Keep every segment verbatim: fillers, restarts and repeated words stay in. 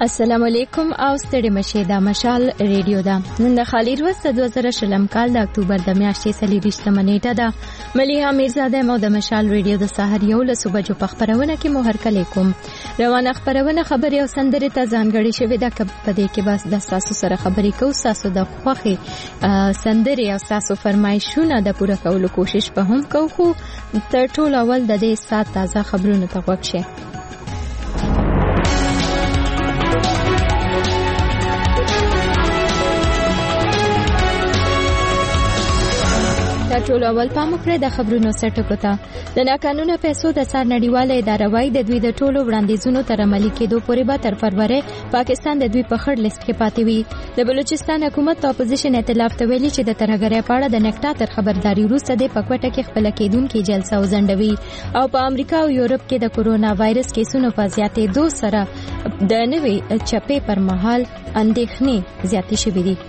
السلام علیکم او ستړي مشه دا مشال ریډیو دا نن د خالی ورځ د دوه زره شلم کال د اکتوبر د میاشتې څلورویشتمه نیټه ده. مليحه میرزاده مو د مشال ریډیو د سحر یو له صبح جو خبرونه کې مو هر کله کوم روانه خبرونه خبري او سندري ته ځانګړي شوی دا په دې کې بس د تاسو سره خبري کوو تاسو د خوخي سندري او تاسو فرمایشونه د پوره کولو کوشش به هم کوو خو تر ټولو اول د دې سات تازه خبرونه ته وښه. ټول اول پام وکړئ د خبرونو سرټکو ته د ناقانونه پیسو د سر نړیواله اداره وايي د دوی د ټولو وړاندیزونو تر عملي کېدو پورې به تر فروری پاکستان د دوی په خړ لیست کې پاتې وي. د بلوچستان حکومت د اپوزیشن ائتلاف ته ویلي چې د ترهګرۍ په اړه د نکټا تر خبرداري وروسته د پکوټه کې خپل کېدونکو جلسه وزندوي او په امریکا او یورپ کې د کورونا وایرس کیسونو په زیاتېدو سره د نوې چپې پر مهال اندېښنې زیاتې شوې دي.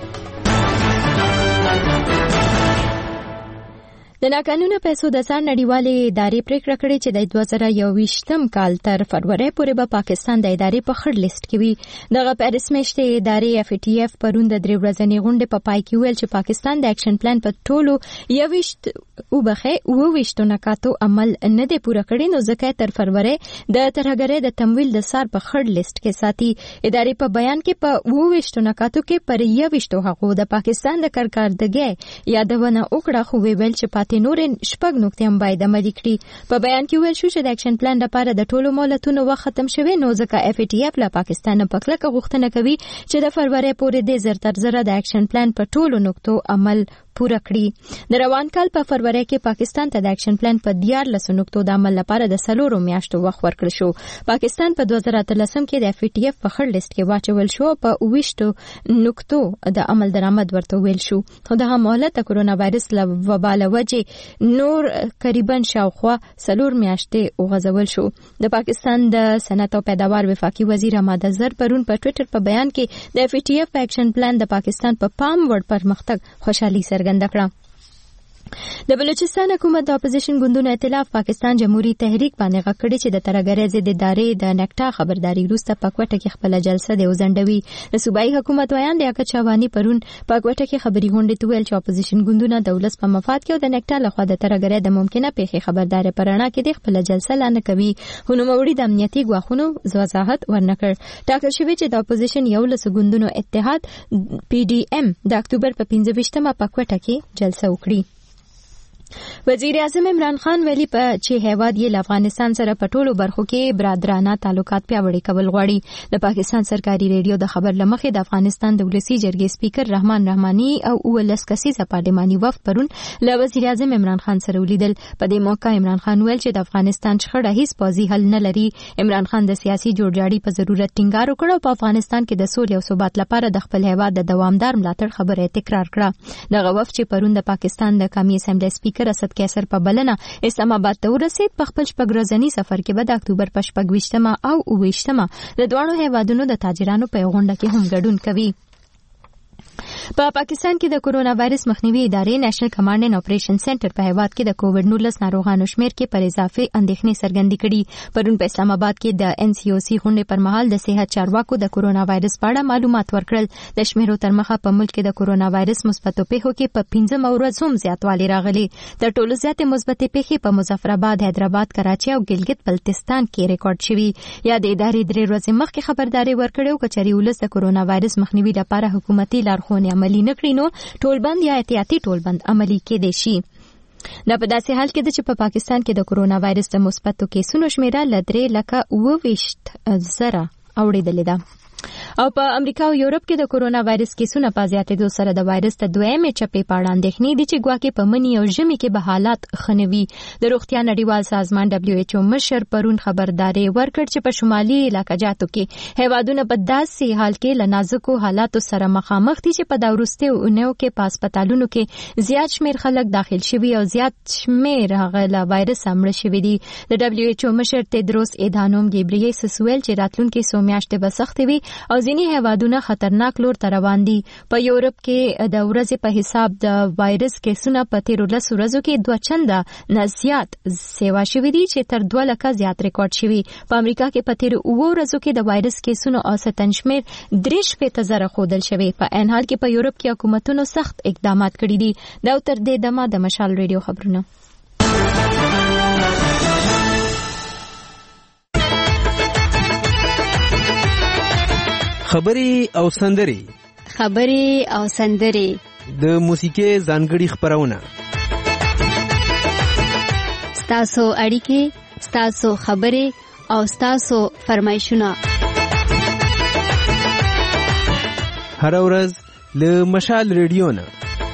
د ناقانونه پیسو د سر نړیوالې ادارې پریکړه کړې چې د دوه زره یوویشتم کال تر فروری پورې به پاکستان د ادارې په خړ لیست کې وي. دغه پیرس میشتې ادارې اف ټي اف پرون د درې ورځې غونډې په پای کې ویل چې پاکستان د اکشن پلان په ټولو یوویشت او بخې او ویشتو نکاتو عمل نه دی پوره کړی نو ځکه تر فروری د ترهګرۍ د تمویل د سر په خړ لیست کې ساتي. ادارې په بیان کې په او ویشتو نکاتو کې پر یوویشتو حقوق د پاکستان د کارکړدګۍ یادونه وکړه خو ویل چې پاتې نور شپږ نقطې هم باید عملي کړي. په بیان کې ویل شو چې د اکشن پلان لپاره د ټولو مهلتونو وخت ختم شوی نو ځکه اف ټي اف له پاکستان په کلکه غوښتنه کوي چې د فروری پورې د زر تر زره د اکشن پلان په ټولو نقطو عمل پوره کړي. د روان کال په فروری کې پاکستان ته د اکشن پلان په دیارلس نقطو د عمل لپاره د څلورو میاشتو وخت ورکړل شو. پاکستان په دوه زره اتلسم کې د اف ټي اف په خړ لیست کې واچول شو په اوویشتو نقطو د عمل درآمد ورته ویل شو. خو دغه مهلت د کورونا وایرس له وبا له وجې نور قریبا شاوخوا څلور میاشتې وغځول شو. د پاکستان د صنعت او پیداوار وفاقي وزیر احمد اظهر پرون په ټوئیټر په بیان کې د اف ټي اف اکشن پلان د پاکستان په پام وړ پرمختګ خوشحالي څرګنده کړه. د بلوچستان حکومت د اپوزیشن ګوندونو ائتلاف پاکستان جمهوریت تحریک باندې غږ کړی چې د ترهګرۍ ضد ادارې د نکټا خبرداري وروسته پکوټه کې خپل جلسه دی وزندوي. د صوبایي حکومت ویان د اکا چوانی پرون پکوټه کې خبري غونډه ته ویل چې اپوزیشن ګوندونه د ولس په مفاد کې او د نکټا لخوا د ترهګرۍ د ممکنه پیښې خبرداري پرانا کې د خپل جلسه لانه کوي. هنوموړي د امنیتي غواخونو وضاحت ورنکړ. ټاکل شوی چې د اپوزیشن یو لس ګوندونو اتحاد پی ډی ایم د اکتوبر په پنځه ویشتمه پکوټه کې جلسه وکړي. وزیر اعظم عمران خان ویلي په چې هیواد یې له افغانستان سره په ټولو برخو کې برادرانه تعلقات پیاوړي کول غواړي. د پاکستان سرکاري ریډیو د خبر لمخې د افغانستان د ولسی جرګې سپیکر رحمان رحماني او ولس کسیزه پارلماني وفد پرون له وزیر اعظم عمران خان سره ولیدل. په دې موقع عمران خان ویل چې د افغانستان شخړه هیڅ پوځي حل نه لري. عمران خان د سیاسي جوړجاړي په ضرورت ټینګار وکړ او په افغانستان کې د سولې او ثبات لپاره د خپل هیواد د دوامدار ملاتړ خبره تکرار کړه. دغه وفد چې پرون د پاکستان د قومي اسمبلی سپیکر اسد کیسر په بلنه اسلام آباد ته ورسید په خپل شپږ ورځني سفر کې به د اکتوبر په شپږ ویشتمه او اوه ویشتمه د دواړو هیوادونو د تاجرانو په غونډه کې هم ګډون کوي. په پاکستان کې د کورونا وایرس مخنیوي ادارې نېشنل کمانډ اینډ اپریشن سنټر په هیواد کې د کووډ نولس ناروغانو شمیر کې پر اضافه اندېښنې څرګندې کړي. پرون په اسلام آباد کې د ان سی او سی غونډې پر مهال د صحت چارواکو د کورونا وایرس په اړه معلومات ورکړل. د شمیرو تر مخه په ملک کې د کورونا وایرس مثبتو پیښو کې په پنځم ورځ هم زیاتوالی راغلی. تر ټولو زیاتې مثبتې پیښې په مظفرآباد، حیدرآباد، کراچي او ګلګت بلتستان کې ریکارډ شوي. یا د ادارې درې ورځې مخکې خبرداري ورکړې او کچري ولس د کورونا وایرس مخنیوي لپاره حکومتي لارښوونې عملي نه کړي نو ټولبند یا احتیاطي ټولبند عملي کېدای شي. دا په داسې حال کې ده چې په پاکستان کې د کورونا وایرس د مثبتو کیسونو شمیره له درې لکه اوه ویشت زره اوړېدلې ده. او په امریکا او یورپ کې د کورونا وایرس کیسونو په زیاتېدو سره د وایرس د دویمې چپې په اړه اندېښنې دي چې ګواکې په مني او ژمي کې به حالات ښه نه وي. د روغتیا نړیوال سازمان دبلیو ایچ او مشر پرون خبرداري ورکړ چې په شمالي علاقه جاتو کې هیوادونه په داسې حال کې له نازکو حالاتو سره مخامخ دي چې په دا وروستیو اونیو کې په هسپتالونو کې زیات شمیر خلک داخل شوي او زیات شمیر هغه له وایرس مړه شوي دي. د دبلیو ایچ او مشر تیدروس ادهانوم ګیبرییسس ویل چې راتلونکي څو میاشتې به سختې وي او ځینې هیوادونه خطرناک لور ته روان دي. په یورپ کې د ورځې په حساب د وایرس کیسونه په تیرو لسو ورځو کې دوه چنده نه زیات سیوا شوي دي چې تر دوه لکه زیات ریکارډ شوي. په امریکا کې په تیرو اووه ورځو کې د وایرس کیسونو اوسطن شمېر درې شپېته زره ښودل شوی. په عین حال کې په یورپ کې حکومتونو سخت اقدامات کړي دي. دا تر دې دمه د مشال ریډیو خبرونه. خبري او سندري خبري او سندري د موسیقي ځانګړي خبرونه ستاسو اړیکې ستاسو خبري او ستاسو فرمایشونه هر ورځ له مشال ریډیو نه.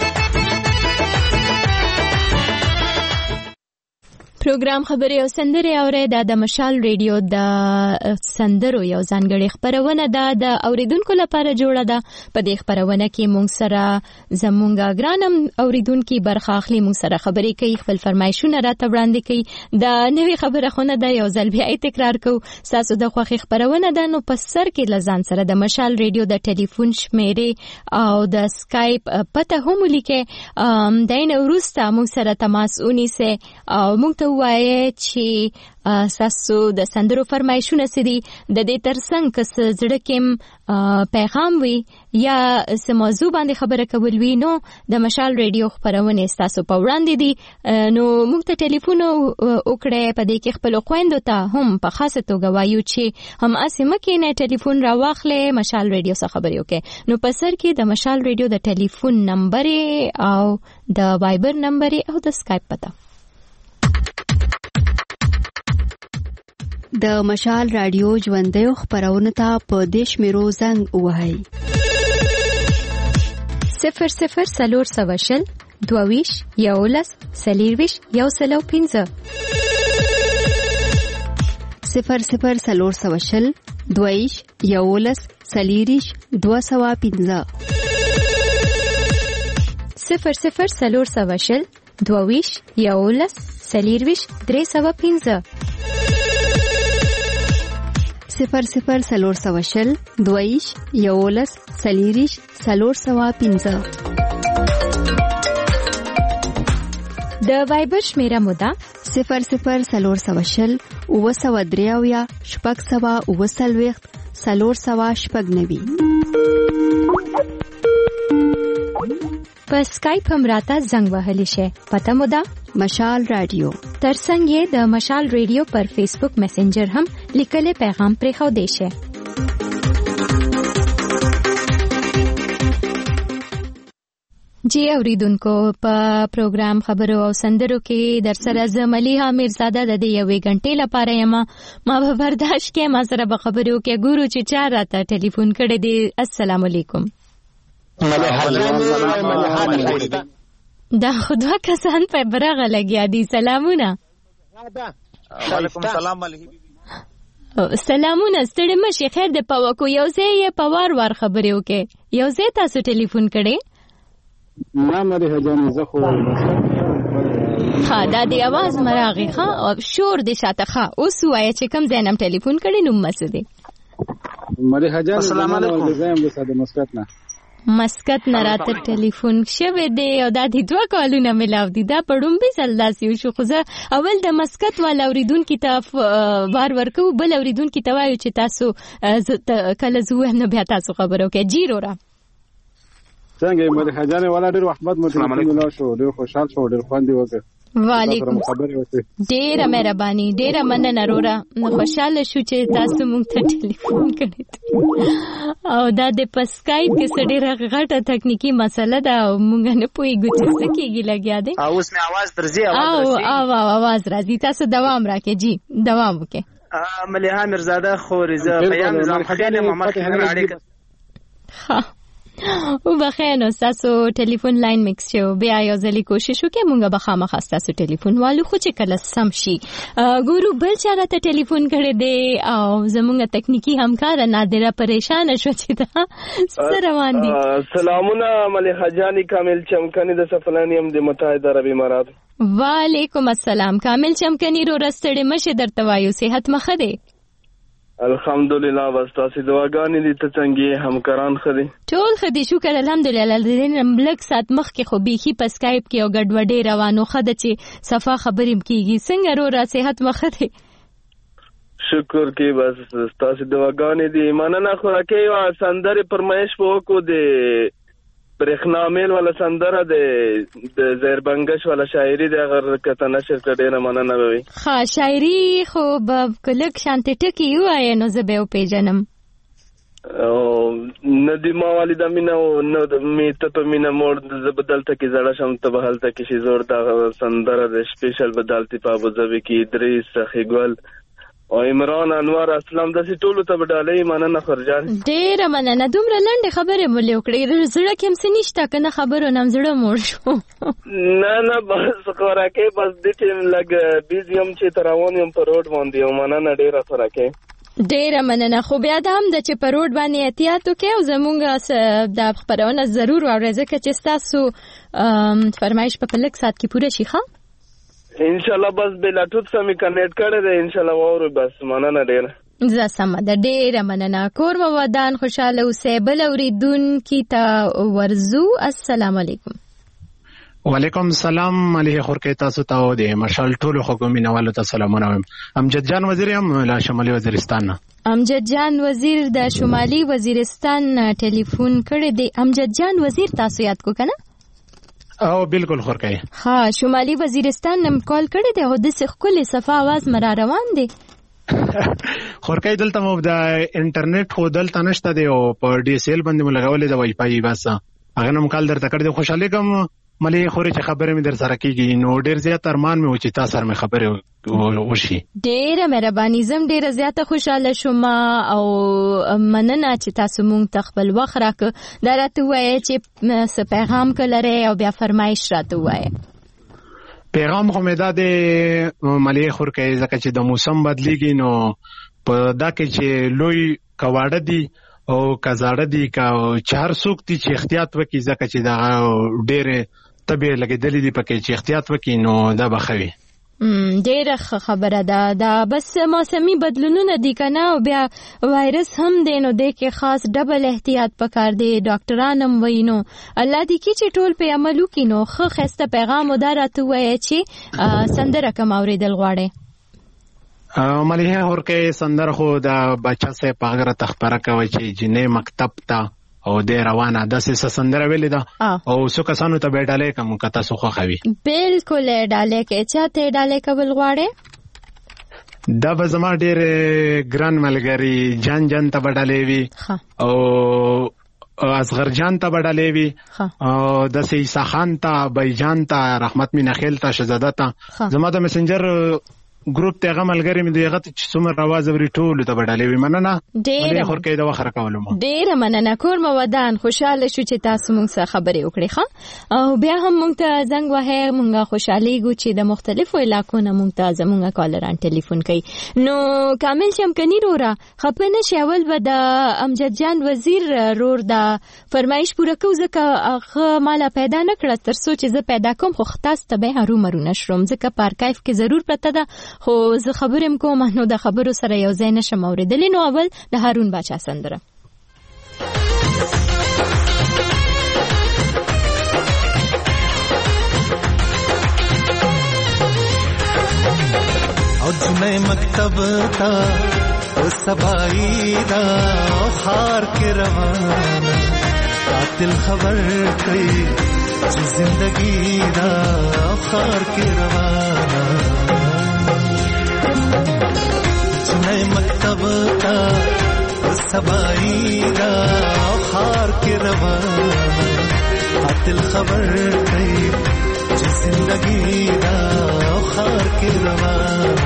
پروګرام خبري او سندري اورئ. دا د مشال ریډیو د سندرو یو ځانګړي خبرونه ده د اوریدونکو لپاره جوړه ده. په دې خبرونه کې مونږ سره زمونږ ګرانم اوریدونکو برخه اخلي، مونږ سره خبري کوي، خپل فرمایشونه راته وړاندې کوي. د نوې خبره خونه ده یو ځل بیا تکرار کو. تاسو د خوخي خبرونه ده نو په سر کې لزان سره د مشال ریډیو د ټلیفون شمیرې او د سکایپ پته هم لیکه. داینه ورسته مونږ سره تماس ونیسه او مونږ وایي چې تاسو د سندرو فرمایشونه سدي د دې ترڅنګ کس زړه کې پیغام وي یا سم موضوع باندې خبره کول وي نو د مشال ریډیو خبرونه تاسو په وړاندې دي. نو موږ ته ټلیفون وکړئ. په دې کې خپل خويندو ته هم په خاصه توګه وایو چې هم اسمه کې نه ټلیفون را واخلې مشال ریډیو سره خبرې وکړي. نو په سر کې د مشال ریډیو د ټلیفون نمبر او د وایبر نمبر او د سکایپ پته. د مشال رادیو ژوندۍ خبرونه ته په دیش میرو زنګ وهاي صفر صفر سلور سواشل دوویش یولس سلیرویش یو سلو پینزه صفر صفر سلور سواشل دوویش یولس سلیریش دو سوا پینزه صفر صفر سلور سواشل دوویش یولس سلیرویش درې سوا پینزه صفر صفر سلور سواشل دویش یولس سلیریش سلور سوا پینزه. د وایبر شمیره مودا صفر صفر سلور سواشل اوه سوا دریاویا شپږ سوا اوه سلویخت سلور سوا شپږ نوي. په سکایپ هم راته زنګ وهلی شي. پته مودا مشال رادیو. ترڅنګ یې د مشال ریډیو پر فیسبوک میسنجر هم لیکلې پیغام پرې خو دی شي. جی اوریدونکو په پروګرام خبرو او سندرو کې در سره زملیها میرزاده د دې یوې غنټې لپاره یم. ما به برداشت کې ما سره به خبرو کې ګورو چې چا راته ټلیفون کړی دی. السلام علیکم. دا خدا کسان په برغه لګیا دي. سلامونه. وعلیکم السلام علیکم. سلامونه. ستړي مشي خیر د پوکو یو ځای په وار وار خبرې وکي. یو ځای تاسو ټلیفون کړي؟ ما مری هجانې زه خو ها دا دی आवाज مراغي ها او شور دي شاته ها. اوس وایي چې کوم ځای نم ټلیفون کړي نو مسدي. مری هجانې السلام علیکم. زه هم د مسکت نه مسکت نه راته ټلیفون شوه دی او دا د دوه کالونه ملاو دي. دا پړم به سلداسي شو خو زه اول د مسکت ول اوریدون کتاب وار ورکو بل اوریدون کتاب وایو چې تاسو کله زوه نه بیا تاسو خبرو کې جیرو را څنګه مری هجانې ولا ډیر احمد متلفون لا شو ډیر خوشحال شو ډیر خواندي وځه. وعلیکم ډیره مهرباني ډیره مننه رورا. خوشاله شو چې تاسو مونږ ته ټلیفون کړی او دا د پسکایپ کې سړي غټه تکنیکی مسله ده او مونږ نه پوهیږو چې څه کېږي لګیا دی. او اوس مې आवाज درځي او او आवाज راځي. تاسو دوام راکې جی دوام وکې. مليحه میرزاده خورزه پیام نظام خدای محمد خیر علیکم. او بخیر. تاسو ټلیفون لاین میکس شو بیا یو ځلې کوشش وکړئ مونږ به خامخا تاسو ټلیفون والو خو چې کله سم شي. ګورو بل چا راته ټلیفون کړی دی او زمونږ تکنیکی همکار نادره پریشان شو چې دا سره روان دي. سلامونه مليحه جانی کامل چمکنی د سفلانی هم د متحده عربی امارات. وعلیکم السلام کامل چمکنی رو رستړې مشه درته وایو صحت مخه دی. الحمدلله. بس تاسو دعاګانې دي ته څنګه همکاران خدي ټول خدي شکر الحمدلله. لدین بلک سات مخ کې خو بيخي په سکایپ کې او ګډوډې روانو خده چې صفه خبرې کیږي څنګه رو را صحت مخه دي شکر کې بس تاسو دعاګانې دي مننه. خو راکې وا سندره پرمایش وکړو د برخنامل ولا سندره د د زیربنگش ولا شاعري د غیر کته نشر کډه مننه وي. ها شاعري خو به کلک شانت ټکی وای نو زه به پیژنم. او ندی ما والده مینا او نو می ته په مینا مور د بدلته کې زړه شم ته بهلته کې شي زور دا سندره د سپیشل بدلتی په ابوظبي کې ادریس سخیګل او عمران انوار اسلام د ټولو ته بدالې مننه خرجان. ډېر مننه. دومره لنډه خبره مولې وکړې زړه کې هم سنشته کنه خبرو نم زړه مور شو. نه نه بس خوراکه بس د ټیم لګ بیزیم چې تراون یم په روډ باندې مننه ډېر خوراکه. ډېر مننه. خو بیا د هم د چې په روډ باندې احتیاط وکړو او زمونږ د خبرونه ضرور واورئ ځکه چې تاسو فرمایش په پلک سات کې پوره شي. ښه ان شاء الله. بس بلاتوت سمې کنیکټ کړی دی ان شاء الله وورو. بس مننه ډېر. زه سمه ده ډېره مننه. کور مو ودان خوشاله اوسئ. بل اوریدونکي ته ورځو. السلام علیکم. وعلیکم السلام. علیه خورکې تاسو ته د مشال ټولو خلکو مینوالو ته سلامونه وایم. امجد جان وزیر یم له شمالي وزیرستان نه. امجد جان وزیر د شمالي وزیرستان ټلیفون کړی دی. امجد جان وزیر تاسو یاد کو کنه؟ او بالکل خورکې. ها شمالي وزیرستان نم کال کړی دی او د سخکل صفه आवाज مرا روان دی. خورکې دلته مو د انټرنیټ خو دلته نشته دی او په ډي اس ال باندې مو لګولې د وای فای بس هغه نم کال درته کړی دی. خوشاله کوم ملي خوري چې خبرې مې در سره کیږي نو ډېر زیات ارمان مې و چې تاسو سره مې خبرې وشي. ډېره مهرباني. زم ډېره زیاته خوشاله شوم او مننه چې تاسو مونږ ته خپل وخت راکړ. دا راته وایي چې څه پیغام کولای او بیا فرمایش راته وایي. پیغام خو مې دا د ملي خورکې ځکه چې د موسم بدلیږي نو په دا کې چې لوی کواړه دي او کزاړه دي کا چهار سوک دي چې احتیاط وکړي ځکه چې دا ډېر طبيعي لګیدلې دي پکې چې احتیاط وکړي نو دا بخوي. ډېره خبره ده. دا بس موسمي بدلونونه دي کنه او بیا وایرس هم دی نو د کې خاص ډبل احتیاط پکار دی. ډاکټران هم وایي نو الله دې کې چې ټول په عمل وکړي نو خو خسته پیغام ودارته وایي چې سندره کوم اوریدل غواړي. مليحه ورکه سندره خو د بچا سه پاغره تخبره کوي چې جنې مکتب ته او د روانه د سه سندره ویلې ده او څو کسانو ته بیٹاله کوم کته سو خوخوي. بالکل ډاله کې چاته ډاله کول غواړي. دا به زما ډېر ګران ملګری جان جان ته بیٹاله وی او اصغر جان ته بیٹاله وی او د سه خان ته بیجان ته رحمت مینه خیل ته شهزاده ته زما د میسنجر ګروپ ته غملګری مې دغه چې څومره رواز وري ټول ته بدلې وي. مننه ډېر خورکې دا وخره کولم. ډېر مننه. کور مو ودان خوشاله شو چې تاسو موږ سره خبرې وکړې. ښه او بیا هم موږ ته زنګ وهه موږ خوشالي ګو چې د مختلفو علاقو نه موږ ته زموږ کالران ټلیفون کوي. نو کامل شم کني رورا خپنه شاول به د امجد جان وزیر رور د فرمایش پوره کو ځکه هغه مالا پیدا نکړه تر څو چې زه پیدا کوم خو خاص ته به هرو مرو نشروم ځکه په ارکایف کې ضرور پته ده خو زه خبرم کوم نو د خبرو سره یو ځای نشم اوریدلی. نو اول د هارون باچا سندره. او جنې مکتب تا او سبای دا خار کې روانه قاتل خبر کړي چې زندگی دا خار کې روانه جنې مکتب تا او سبای دا خار کې روانه قاتل خبر کړي چې زندگی دا خار کې روانه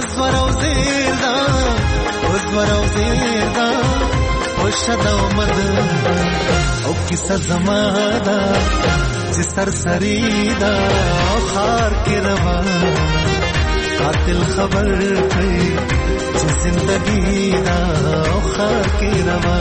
وزور او زیر دا وزور او زیر دا خوشد او مد او کسا زمادا چه سرسری دا او خار کی روا قاتل خبر کئی چه زندگی دا او خار کی روا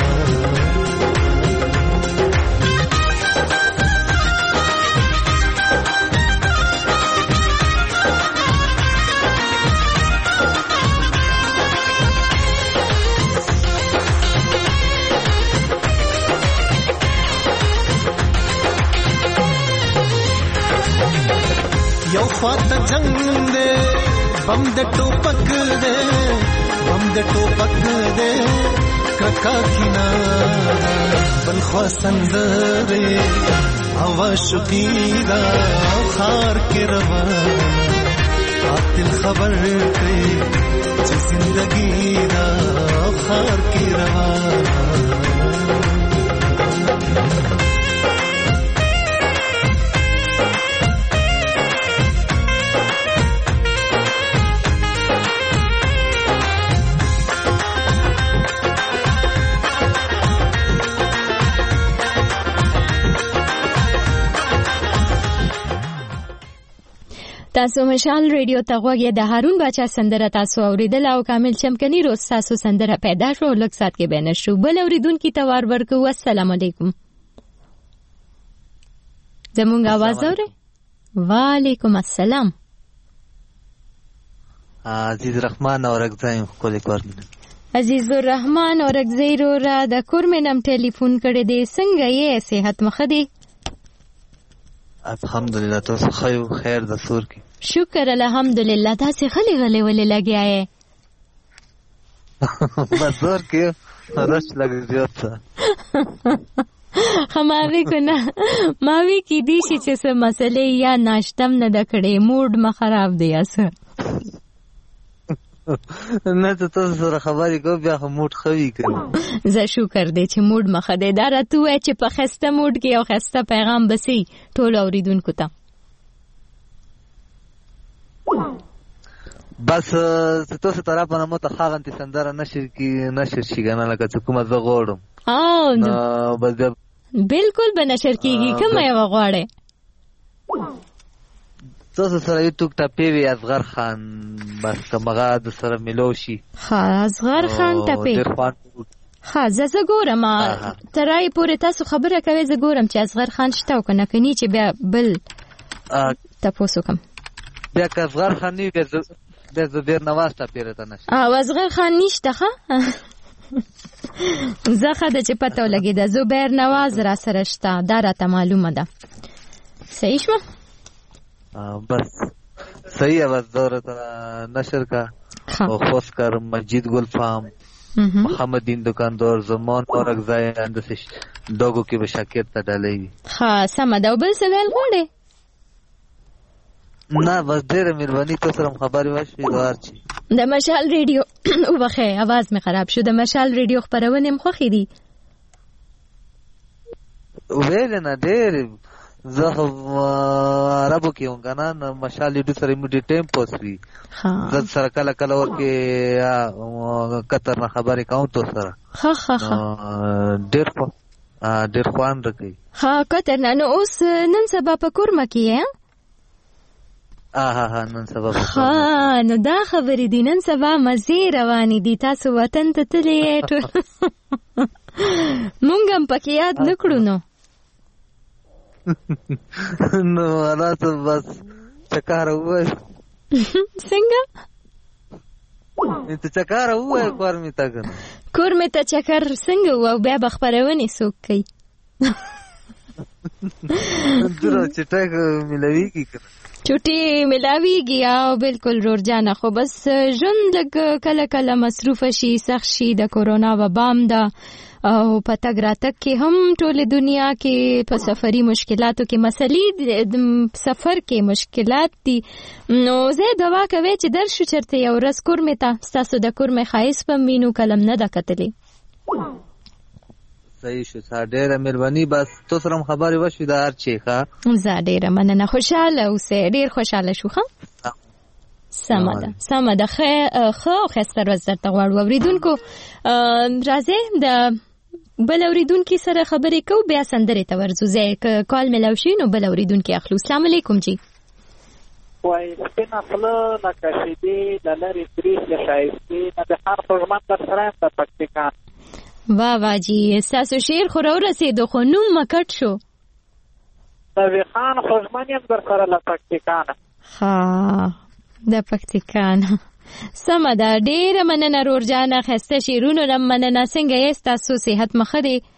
یو خواته جنگ دے بم د ټوپک دے بم د ټوپک دے کرکا کینا بل خوا سندره هوا شقیدا خار کې روا قاتل خبر کړي چې زندگی دا خار کې روا تاسو مشال ریډیو ته غوږی د هارون باچا سندره تاسو اوریدل او کامل چمکنی روز تاسو سندره پیدا شو لږ سات کې بینه شو بل اوریدونکو ته وار ورکو السلام علیکم زمونږ आवाज اوري وعلیکم السلام عزیز الرحمن اورګزایم کولی کورن عزیز الرحمن اورګزیرو را د کورمنم ټلیفون کړی دی څنګه یې صحت مخ دی الحمدلله تاسو خیر خیر د سور کی شکر الحمدلله تاسو خلی غلی ولې لګیا یې بازار کې رش لګی زیات خماوی کنه ماوی کی دی شي چې څه مسلې یا ناشتم نه د کړې موډ ما خراب دی اسه نه ته تاسو سره خبرې کو بیا موډ خوي کړي زه شکر دې چې موډ مخه دې دا راته وای چې په خسته موډ کې یو خسته پیغام بسي ټول اوریدونکو ته بس تاسو طرف نه متخاغن ته سندره نشر کی نشر شي کنه لکه چې کومه زه غوړم او بس بالکل به نشر کیږي کومه یو غواړې تاسو سره یو ټوک ټاپی وی اصغر خان بس کومه د سره ملوشي ها اصغر خان ټاپی ها زه زه ګورم ترای پورې تاسو خبره کوي زه ګورم چې اصغر خان شته او کنه کني چې بیا بل تاسو کوم بیا که اصغر خان نیو که د زبیر نواز ټاپی راته نشي او اصغر خان نشته ښه زه خدای چې پته ولګی د زبیر نواز را سره شته دا راته معلومه ده صحیح شو بس صحیح आवाज دور نشر کا خوش کر مجید گل فام محمد دین دکاندار زمان اورګزای اندسش دوغو کې به شاکر ته ډالې ها سم دا بل سوال غوړې نه بس ډېر مهرباني تاسو سره خبرې وشوي دوار چی د مشال ریډیو او بخې आवाज می خراب شو د مشال ریډیو خبرونه مخخې دي ویل نه ډېر زه عربو کې هم کنه مشال ریډیو سره مې ټیم پوسوي زه سره کله کله ورکه قطر نه خبرې کوم تو سره ها ها ها ډېر ډېر خوان راکې ها قطر نه نو اوس نن سبا په کورما کې اه ها نن سبا ها نو دا خبرې دي نن سبا مزه روانې دي تاسو وطن ته تلې مونږ هم پکې یاد نکړو نو نو راته بس چکار وای څنګه ته چکار وای کور می تا کنه کور می ته چکر څنګه و بیا بخبرونه سوک کوي درو چټک ملوي کی چټي ملاويږي او بالکل رور جانه خو بس ژوند لګ کله کله مصروف شي سخت شي د کورونا وبام دا او پتہ راتک کې هم ټول دنیا کې په سفري مشکلاتو کې مسلې سفر کې مشکلات دي نو زه دوا کوي چې درشو چرته یو ورځ کور متا تاسو د کور مې خایس په مينو کلم نه د کتلې صحیح شو ډېر مهرباني بس تاسو سره خبرې وشوي د هر چی ښه زه ډېر مننه خوشاله اوسه ډېر خوشاله شو ښه سمه ده سمه ده ښه ښه او ښایسته ورځ درته غواړو. اورېدونکو راځئ د بل اورېدونکي سره خبرې کوو، بیا سندرې ته ورځو. ځای که کال میلاو شي نو بل اورېدونکي اخلو. السلام علیکم جی. وای سپینه خوله لکه شیدې د لرې تریخ د ښایستې نه د هر خوږمن در سره یم د پکتیکان. واه واه جی ستاسو شعر خو راورسېدو خو نوم مکټ شو. د ویخان خوږمن یم در سره له پکتیکانه. ها د پکتیکانه سمه ده. ډېره مننه رور جانه، ښایسته شعرونو نه مننه. څنګه یې ستاسو صحت مو ښه دی؟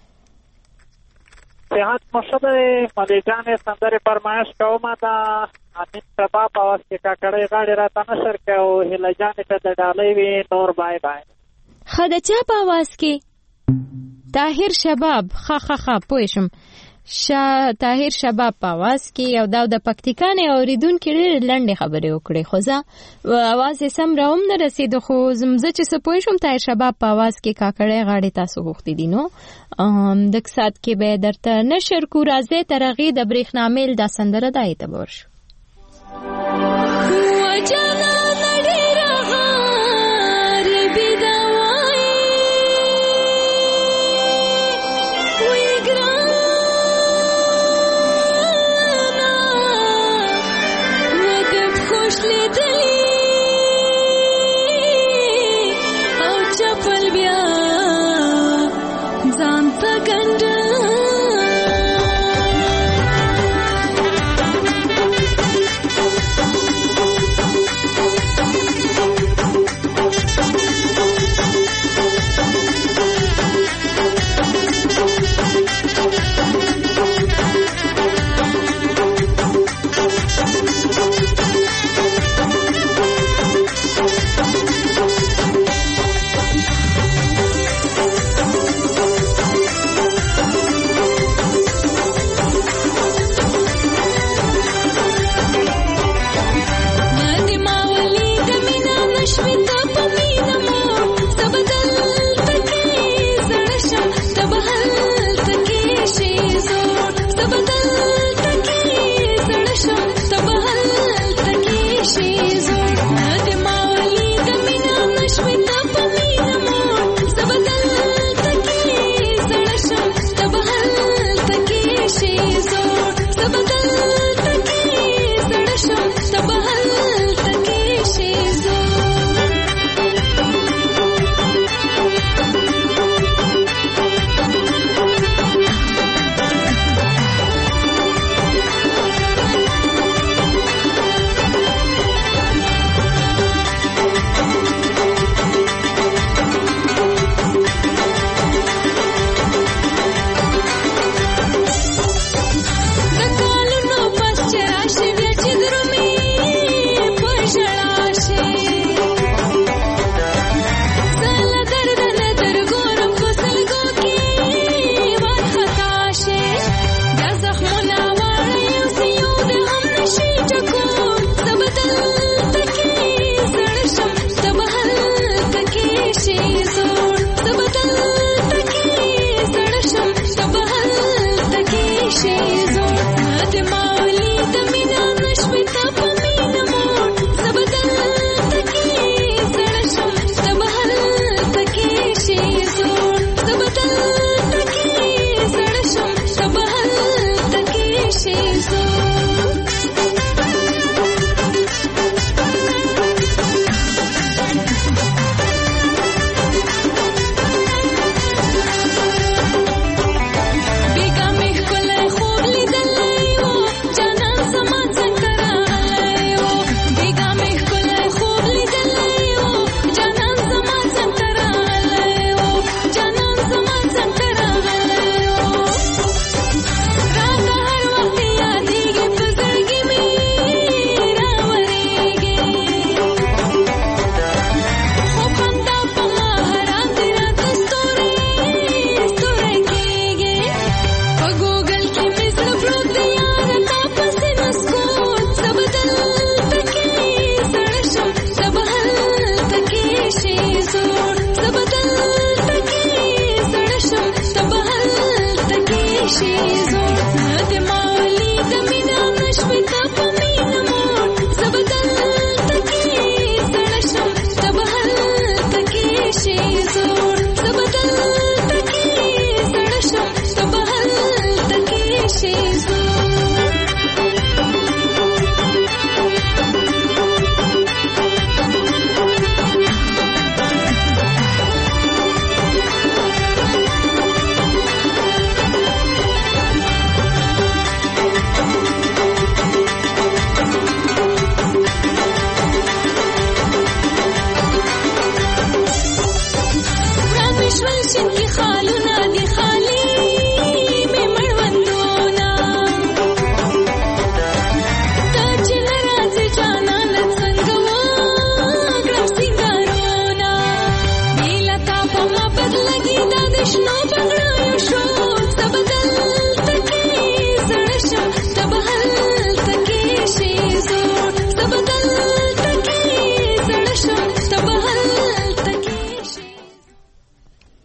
صحت مو ښه دی ملي جانې. سندرې فرمایش کومه ده امین سبا په اواز کې کاکړۍ غاړې راته نشر کوي او هیله جانې ته د ډالۍ وي نور بای بای. ښه د چا په اواز کې؟ طاهر شباب. ښه ښه ښه پوه شم. شا طاهر شباب په اواز کې او دا د پکتیکانې اورېدونکي ډېرې لنډې خبرې وکړې، خو زه اواز یې سم راهم نه رسېدو. خو زه چې څه پوه شم طاهر شباب په اواز کې کاکړۍ غاړې تاسو غوښتي دي. نو دک ساعت کې به درته نشر کو. راځئ تر هغې د برېښنا میل دا سندره دا اعتبار شو.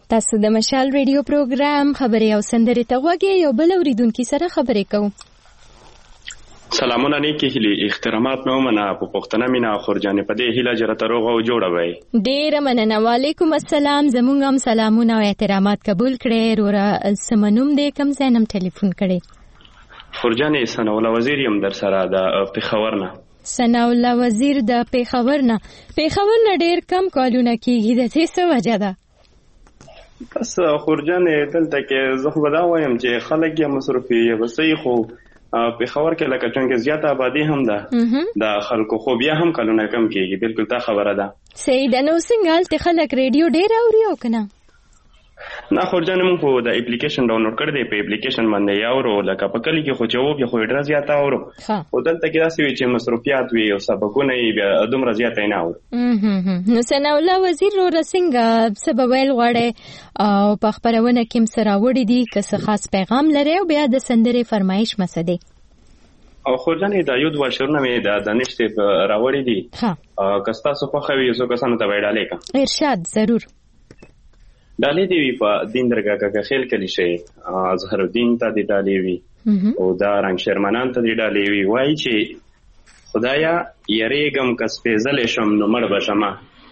تاسو د مشال ریډیو پروګرام خبري او سندري ته غوږی یو بل اوریدونکو سره خبرې کوو. سلامونه نیکی هلی احترامات مې ومنه په پښتنه مینا خورجانې په دې هیله جرته روغ او جوړه وای. ډیر مننه. وعلیکم السلام. زموږ هم سلامونه او احترامات قبول کړئ. رورا سمنوم دې کم زینم ټلیفون کړي. خورجانې سناوله وزیر یم در سره د پیښور نه. سناوله وزیر د پیښور نه. پیښور نه ډیر کم کالونه کیږي، د څه څه وجه ده؟ بس خورجانې دلته کې زه خو به دا وایم چې خلک یې مصرفي وسې خو پیښور کې لکه څنګه زیاته آبادی هم ده د خلکو خو بیا هم کلونه کم کیږي. بالکل تا خبره ده. صحیح ده. نو څنګه هلته خلک ریډیو ډیر اوري او که نه؟ نه خورجانې موږ خو د اپلیکیشن ډاونلوډ کړی دی، په اپلیکیشن باندې یې اورو. لکه په کلي کې خو چې وو بیا خو یې ډېره زیاته اورو، خو دلته کې داسې وي چې مصروفیات وي او سبقونه یې بیا دومره زیاته یې نه اورو. نو ثناءالله وزیر وروره څنګه څه به ویل غواړئ او په خپرونه کې م څه راوړي دي که څه خاص پیغام لرئ او بیا د سندرې فرمایش مه څه دی؟ او خورجانې دا یو دوه شعرونه مې د دانش صاحب راوړي دي، که ستاسو خوښه وي څو کسانو ته به یې ډالۍ کړم. ارشاد. ضرور. ډالۍ دې وي په دین درګاه کاکا خیل کلی شي، اظهر الدین ته دې ډالۍ وي او دا رنګ شرمنان ته دې ډالۍ وي. وایي چې خدایا یریږم که سپېڅلی شم نو مړ به شمه،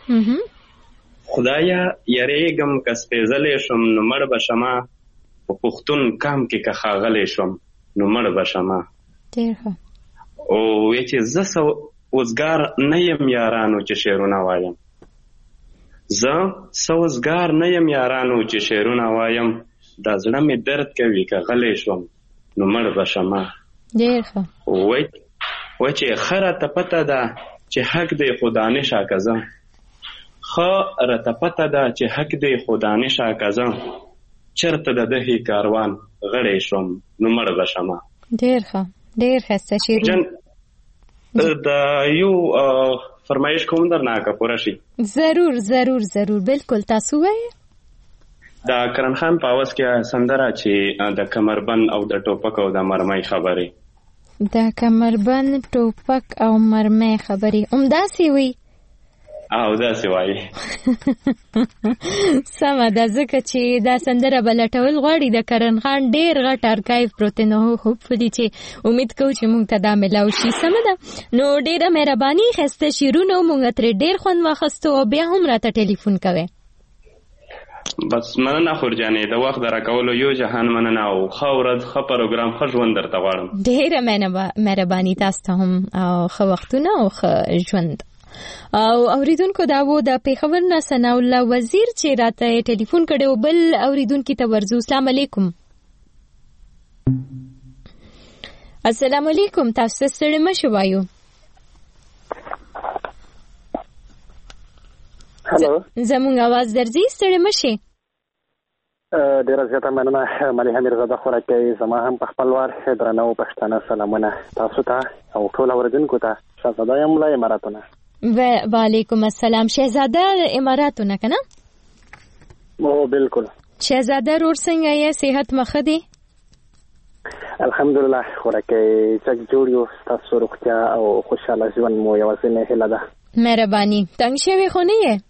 خدایا یریږم که سپېڅلی شم نو مړ به شمه، په پښتون کام کې که ښاغلی شم نو مړ به شمه. او وایي چې زه سوزګار نه یم یارانو چې شعرونه وایم، زه سوزګار نه یم یارانو چې شعرونه وایم، دا زړه مې درد کوي که غلی شوم نو مړ به شمه. ډېر ښه. وایي چې ښه راته پته ده چې حق دی خو دانشه که زه، ښه راته پته ده چې حق دی خو دانشه که زه، چېرته د دهې کاروان غړی شوم نو مړ به شمه. ډېر ښه. ډېر ښایسته شعرونه. د یو فرمایش کوم درنه که پوره شي؟ ضرور ضرور ضرور. بالکل. تاسو وایئ. د کرن خان په اواز کې سندره چې د کمربند او د ټوپک او د مرمۍ خبرې، د کمربند ټوپک او مرمۍ خبرې همداسې وي او داسې وایي. سمه ده، ځکه چې دا سندره به لټول غواړي. د کرن خان ډېر غټ ارکایو پروت دی، نو هوپفلي چې امید کوو چې موږ ته دا میلاو شي. سمه ده. نو ډېره مهرباني، ښایسته شعرونه موږ ترې ډېر خوند واخیستو او بیا هم راته ټلیفون کوئ. بس مننه خورجانې، د وخت د راکولو یو جهان مننه او ښه ورځ ښه پروګرام ښه ژوند درته غواړم. ډېره مهرباني تاسو ته هم، او ښه وختونه او ښه ژوند. او اوریدونکو دا وو د پیښور نه ثناءالله وزیر چې راته ټلیفون کړی و. بل اوریدونکو ته ورځو. السلام علیکم. السلام علیکم. تاسو ستړي مشو وایو. هلو. زموږ आवाज درځي؟ ستړي مشي. ډیره زیاته مننه مليحه میرزاده خوراکي. زما هم په خپل وار درنو پښتانه سلامونه تاسو ته او ټول اوریدونکو ته. شهزاده یم له اماراتونه. و علیکم السلام. شهزاده اماراتونه کنه؟ او بالکل. شهزاده رور څنګه یې؟ صحت مخه دی؟ الحمدلله خوراکي چک جوړ یو. تاسو روغتیا او خوشاله ژوند مو یوازینۍ هیله ده. مهرباني. تنګ شوی خو نه یې؟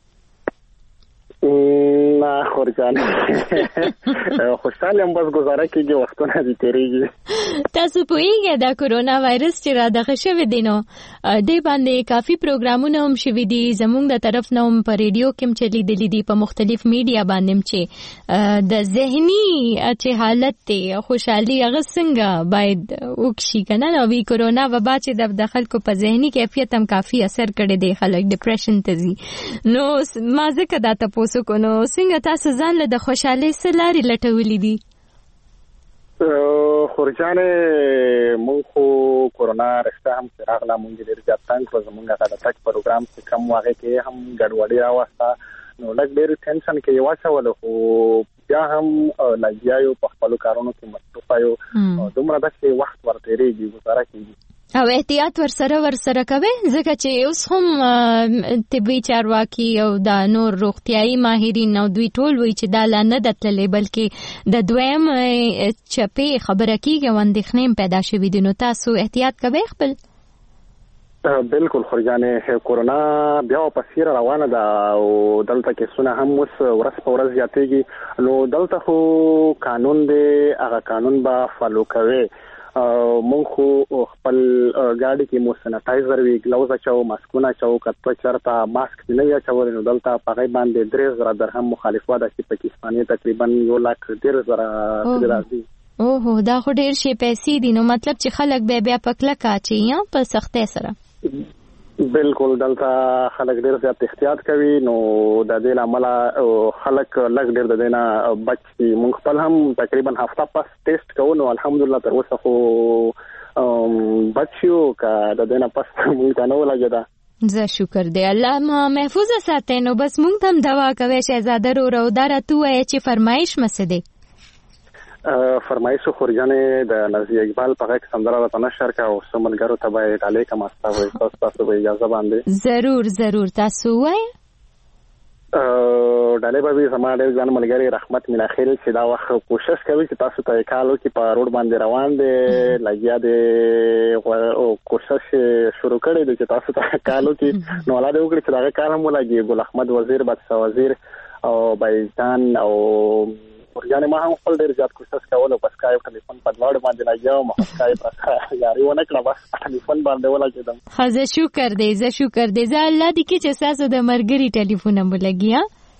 نه خورجان، خوشحال یم، بس گزاره کېږي، وختونه دې تېرېږي. تاسو پوهېږئ دا کورونا وایرس چې را دغه شوی دی نو دې باندې کافي پروګرامونه هم شوي دي زموږ د طرف نه، هم په ریډیو کې هم چلیدلي دي، په مختلف میډیا باندې هم چې د ذهني چې حالت دی خوشحالي هغه څنګه باید وکشي که نه. نو وی کورونا وبا چې د خلکو په ذهني کیفیت هم کافي اثر کړی دی، خلک ډپریشن ته ځي. نو ما ځکه دا تپوس وکړو، نو څنګه تاسو ځان له د خوشحالۍ څه لارې لټولې دي؟ خورجانې مونږ خو کورونا رښتا هم چې راغله مونږ ډېر زیات تنګ کړو. زمونږ هغه د تګ پروګرام چې کم هغې کې هم ګډوډي راوسته، نو لږ ډېر ټینشن کې یې واچولو، خو بیا هم لګیا یو په خپلو کارونو کې مصروفه یو، دومره ده چې وخت ورتېرېږي، ګزاره کېږي. او احتیاط ورسره ورسره کوي، ځکه چې اوس هم طبي چارواکي او دا نور روغتیايي ماهرین او دوی ټول وایي چې دا لا نه ده تللی، بلکې د دویم چپې خبره کېږي او اندېښنې هم پیدا شوي دي. نو تاسو احتیاط کوئ خپل؟ بالکل خورجانې کورونا بیا په سیر روانه ده او دلته کې سونه هم اوس ورځ په ورځ زیاتېږي نو دلته خو قانون دی هغه قانون به فالو کوي مونږ خو خپل ګاډي کې مو سینیټایزر وی ګلوز اچو ماسکونه اچو کته چرته ماسک نه یا چول نو دلته په غي باندې درې زره درهم مخالفه ده چې پاکستاني تقریبا یو لک ډیر زره راځي اوه دا خو ډیر شي پیسې دي نو مطلب چې خلک به بیا پکله کاچي یا په سختۍ سره بالکل دلته خلک ډیر زیات احتیاط کوي نو د دې لامل خلک لږ ډیر د دینه بچي مونږ خپل هم تقریبا هفته پس ټیسټ کوو نو الحمدلله تر اوسه خو بچیو کا د دینه پس مونږ ته نو لګیدا زه شکر دی الله ما محفوظ ساتي نو بس مونږ هم دوا کوي شهزاده رو رو دره تو چې فرمایش مسده فرمایش خورجانې د نازیه اقبال په غږ سندره راته نشر کا او سملګرو ته به ډالې کما ستاسو تاسو تاسو به اجازه باندې ضرور ضرور تاسو وای ډالې به زما ډېر ځان ملګری رحمت مینا خیل چې دا وخت کوشش کوي چې تاسو ته کالو کې په روډ باندې روان دي لګیا دي او کوشش شروع کړی دی چې تاسو ته کالو کې نو ولاده وکړي چې دا کار هم ولګي ګل احمد وزیر بادشاہ وزیر او بایزان او ورجانې ما هم خپل ډېر زیات کوشش کول او بس کای ټلیفون په لاړ باندې راځم ما کای پر یاري ونه کړم بس ټلیفون باندې ولا کېدم خزه شکر دې زه شکر دې زه الله دې کې چې تاسو د مرګري ټلیفون هم لګیا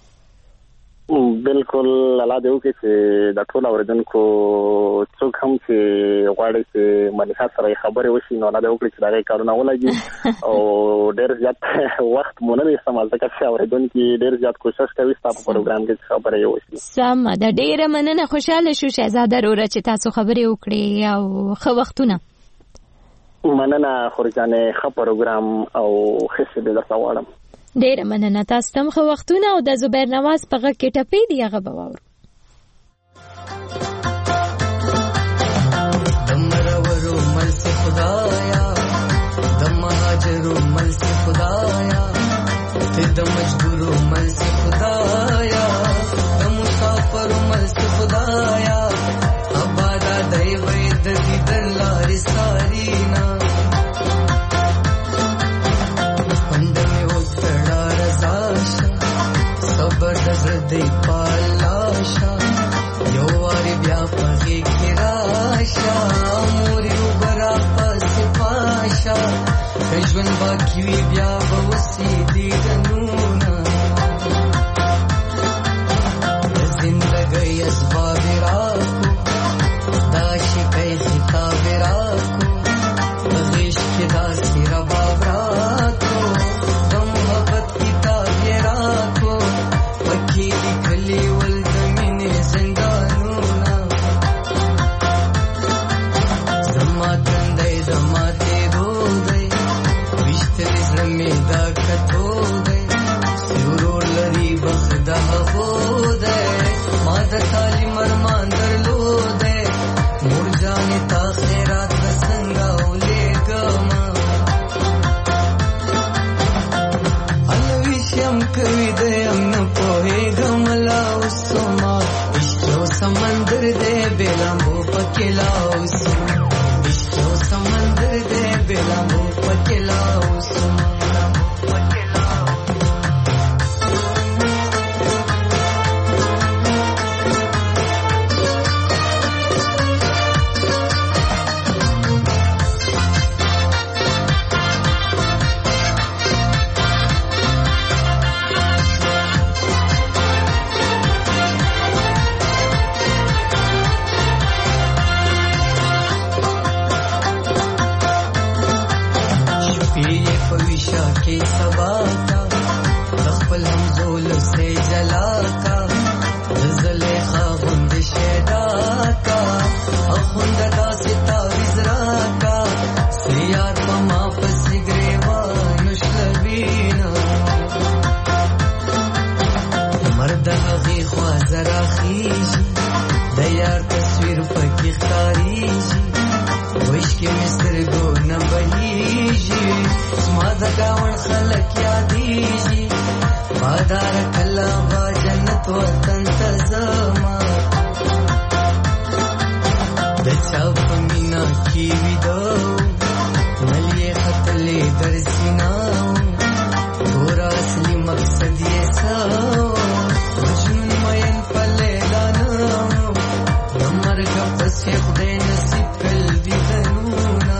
بالکل الله دې وکړي چې د ټول اوریدونکو څوک هم چې غواړي چې مليحه سره خبرې وشي نو الله دې وکړي چې دا کارونه ولګي او ډېر زیات وخت مونږ نه استعمال وکړو چې اوریدونکو ډېر زیات کوشش کوي تاسو پروګرام کې خبرې وشي سم دا ډېر مننه خوشاله شو شهزاده روره چې تاسو خبرې وکړي او خو وختونه مننه خورجانې خو پروګرام او خسته دې تاسو ډېر مننه تاسو تم خو وختونه او د زبیر نواز په غږ کې ټپې دی هغه باور دمرورو مل سے خدایا دم مهاجرو مل سے خدایا د مجبورو مل سے خدایا د مسافرو مل سے خدایا ابادا دای وې د دې لارې سارینا دی پالاشا یو واری بیا پغی کراشا موری وبرا پس پاشا کژون باکی وی بیا بوسی دی دنونا زندگی اسباب راکو داشی کئی خطاب راکو بغیش کی داسی رباب راکو دم محبت کتاب راکو پکی کلی ول زمین زندانونا زما تندای زما تیرو گئی وشتر زمی دا کتو گئی سیورور لری بخدا ہو دے مادا تالی مرمان در لو دے مور جانے تا خیرات بسنگا اولے گما علویشم کوی دے امن پوہے گملا اسما اشتو سمندر دے بیلامو پکلا اسما اشتو سمندر دے بیلامو پکلا اسما के सबा का खपल हम जोल से जला का जले खाबुंद शेदा का अखुंद का सिता विजरा का सियार पमा पसिग्रेवा नुशलबीना मर्द हगी ख्वाजरा खीजी दयार तस्वीर पकी खारीजी وش کې مستر ګو نه بهيږي ما د گاون خلک یادېږي بادار کلا با جنت وطن ته زما د چا په مینا کې ویدو ملي خطلې در سیناو تورا اصلی مقصد یہ ساو مجنون مین پلیلانو نمرگا پس خدای نصیب کل دیدنونا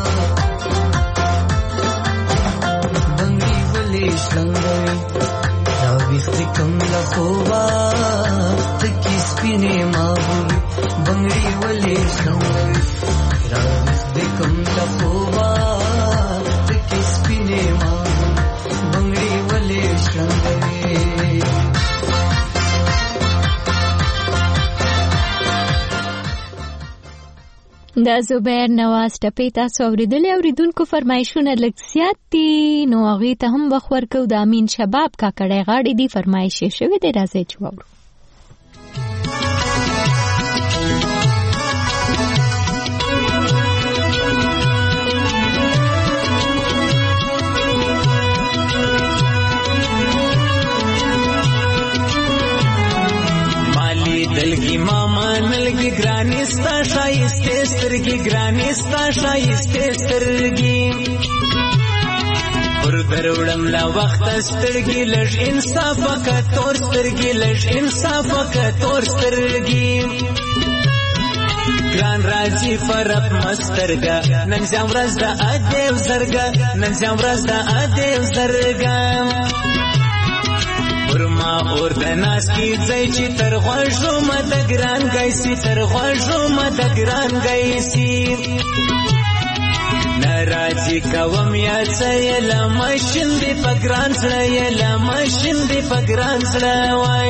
بنگی ولی شلنگوی راویختی کم لخوبا تکی سپینی مابوی بنگی ولی شلنگوی راویختی کم لخوبا تکی سپینی مابوی بنگی ولی شلنگوی. د زبیر نواز ټپې تاسو اورېدلې. اورېدونکو فرمایشونه لږ زیات دي نو هغې ته هم وخت ورکوو. د امین شباب کاکړی غاړې دي فرمایش یې شوی دی، راځئ چې واورو. دلگی ماما نلگی گرانی ستا شایسته سترگی گرانی ستا شایسته سترگی پر دروڑم لا وقت سترگی لج انصافا کا تور سترگی لج انصافا کا تور سترگی گران راجی فرق مسترگا نن زم راز دا ادیو زرگا نن زم راز دا ادیو زرگا ورما اور د ناس کی ځای چې تر غوښو مد ګران گایسي تر غوښو مد ګران گایسي ناراضي کوم یا څه لا ماشین دی پګران سره یا ماشین دی پګران سره وای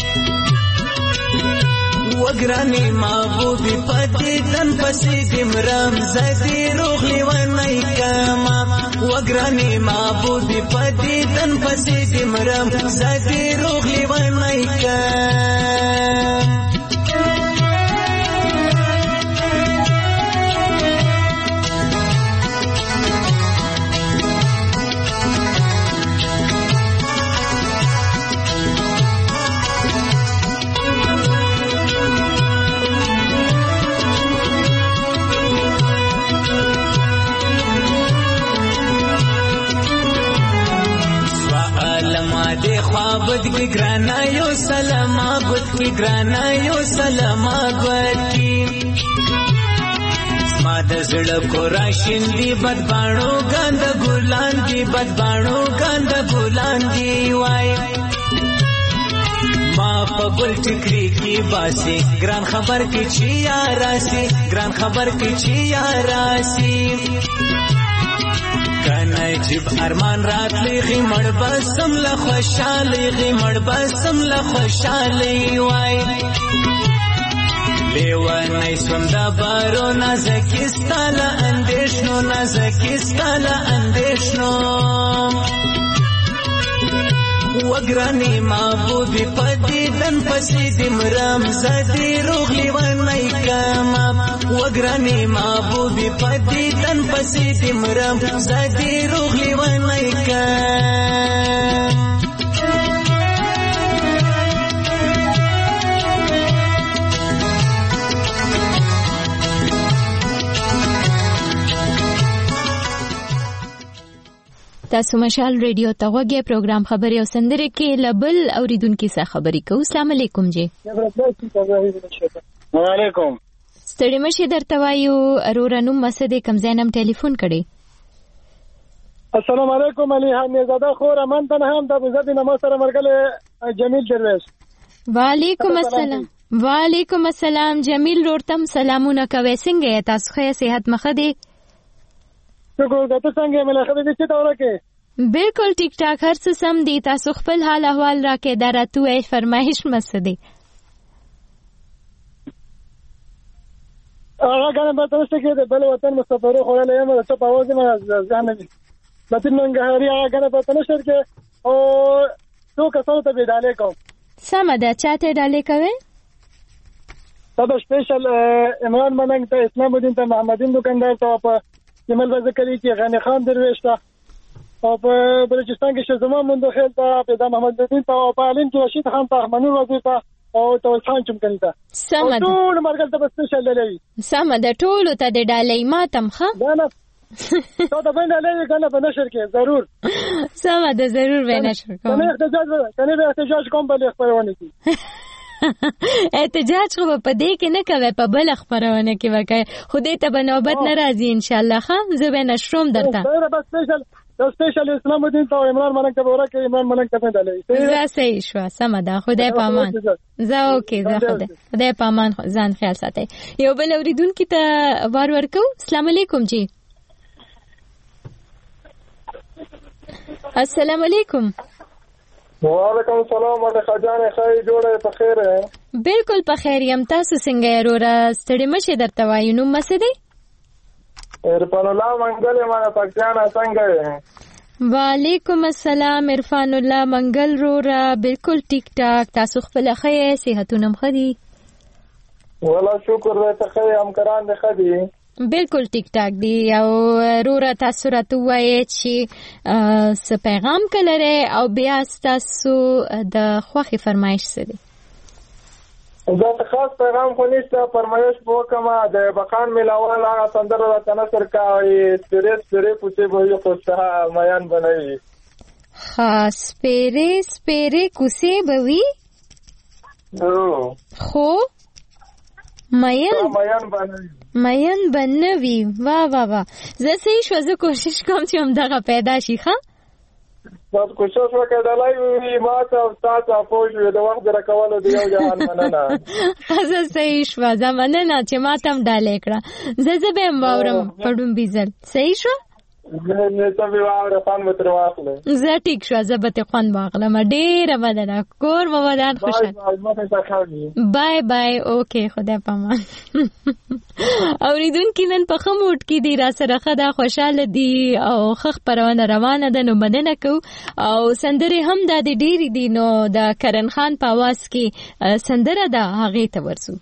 وګرانی محبوبي پدې تن پسې دمرام زدي روغلي ونای کما وګرانی محبوبي پدې تن پسې دمرام زدي روغلي ونای کما دے خوابت کی گرانا یو سلام آگت کی گرانا یو سلام آگت کی سماد زڑکو راشن دی بدبانو گاند گولان دی بدبانو گاند گولان دی وائی ما پا گل ٹکری کی باسی گران خبر کی چی آراسی گران خبر کی چی آراسی کنا جب ارمان رات لیغی مړ بسم له خوشالۍ غي مړ بسم له خوشالۍ وای لیوانای سوم د بارو نازکستاله اندیشنو نازکستاله اندیشنو وګرانی محبوبي پدې دن پسې دمرام زدي روغلي ونای کما وګرانی محبوبي پدې دن پسې دمرام زدي روغلي ونای کما تاسو مشال ریډیو ته وګورئ. پروګرام خبري او سندره کې لبل اوریدونکو سره خبري کوو. السلام علیکم جی. وعلیکم. ستړي مشه درته وایو ارورانو مسد کم زینم ټلیفون کړي. السلام علیکم علي حمیدزاده خور امان ته هم د بزد نماز سره مرګله جمیل درویش. وعلیکم السلام. وعلیکم السلام جمیل ورتم سلامونه کوي. څنګه تاسو ښه صحت مخه دي؟ شکر ده. ته څنګه مله خبرې دې څه ډول کې؟ بالکل ټیک ټاک هر څه سم دي. تاسو خپل حال احوال راکې درته وای فرمایش مسدي. هغه کنه به تاسو کې د بل وطن مسافر خو له یم ته پاوځ نه ځان نه لته منګهاري هغه کنه په تنه شر کې او تو کسانو ته بداله کوم. سم ده. چاته ډالې کوي؟ تاسو سپیشل عمران مننګ ته اسلام الدین ته محمدین دکاندار ته په جمال بازکلی کې غنی خان درویش ته او په بلوچستان کې شزمان مندو خیل ته پیدا محمد الدین ته او په علیم کې رشید خان ته منور وزیر ته او توسان چمکل ته سم ده. ټول مرګل ته سپیشل للی سم ده. ټول ته د ډالې ماتم ښه دا نه تا د بین علی کنه په نشر کې ضرور سم ده ضرور به نشر کوم کنه احتجاج کنه به احتجاج کوم بل خبرونه کی احتجاج خو په دې کې نه کوي په بل خبرونه کې وکړي خدای ته به نوبت ناراضي ان شاء الله خام زه به نشروم درته بس سپیشل سپیشل اسلام الدین ته عمران ملنګ ته ورکه عمران ملنګ ته دلې زه صحیح شو سم ده خدای پامان زه اوکې زه خدای خدای پامان ځان خیال ساتي یو بل اوریدونکو ته وار ورکو السلام علیکم جی السلام علیکم وعلیکم السلام علی خجانه خیر جوړه په خیر بالکل په خیر یم تاسو څنګه یې وروره ستړي مشه درته وایو نو مسدي عرفان الله منګل ما پاکستان څنګه یې وعلیکم السلام عرفان الله منګل وروره بالکل ټیک ټاک تاسو خپل خیر صحتونه مخدي والله شکر دې ته خیر همکاران دې خدي بالکل ټیک ټاک دی او وروره تاسو راته وایي چې څه پیغام کلره او بیا تاسو د خوخي فرمایش سره دا خاص پیغام خو نشته فرمایش وکما د بخان ملاوال هغه سندره د تنصر کاوي سپیره سپیره پوڅه به خوسته میان بنوي خاص سپیره سپیره کوسه بوي خو میان میان بنوي میان بنوي وا وا وا زه صحیح شو زه کوشش کوم چې هم دغه پیدا شي ښه تاسو کوشش وکړئ ما ته تاسو پوښتنه د وخت راکولو دی یو جهان مننه زه صحیح شو زمانه نه چې ما تم ډالې کړه زه زه به ماورم پړم بیزل صحیح شو نه نه تاسو واور فان متر واخله زه ټیک شو زه به خوان واخله ما ډیر مننه کور مو ودان خوشاله بای بای اوکے خدا پامان اوریدونکو نن په خموټ کې دی را سره خدا خوشاله دی او خخ پرونه روانه ده نو مننه کو او سندره هم د ډیری دی نو د کرن خان په आवाज کې سندره ده هغه ته ورسو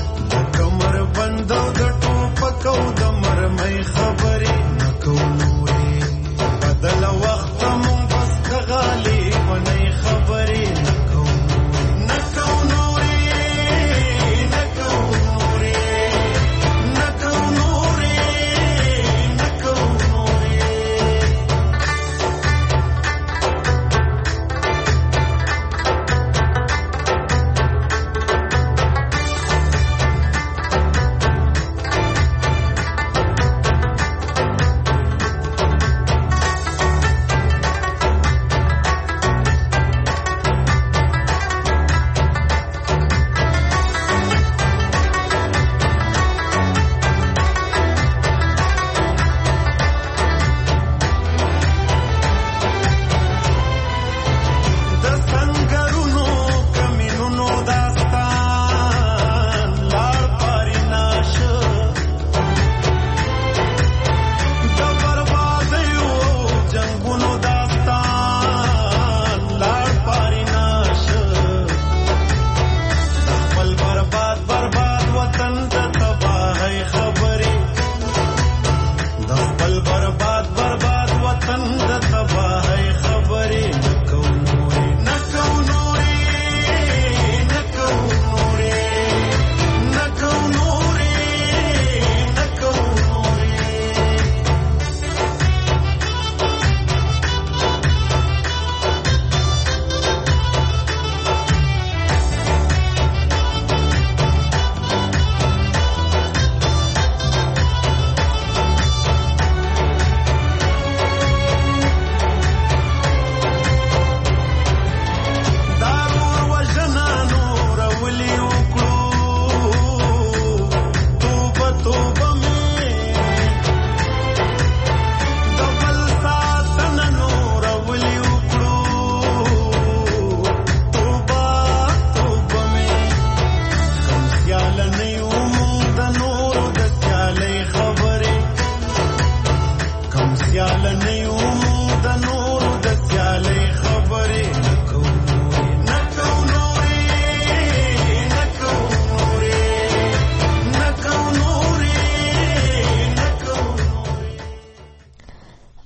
خبرې نکو نور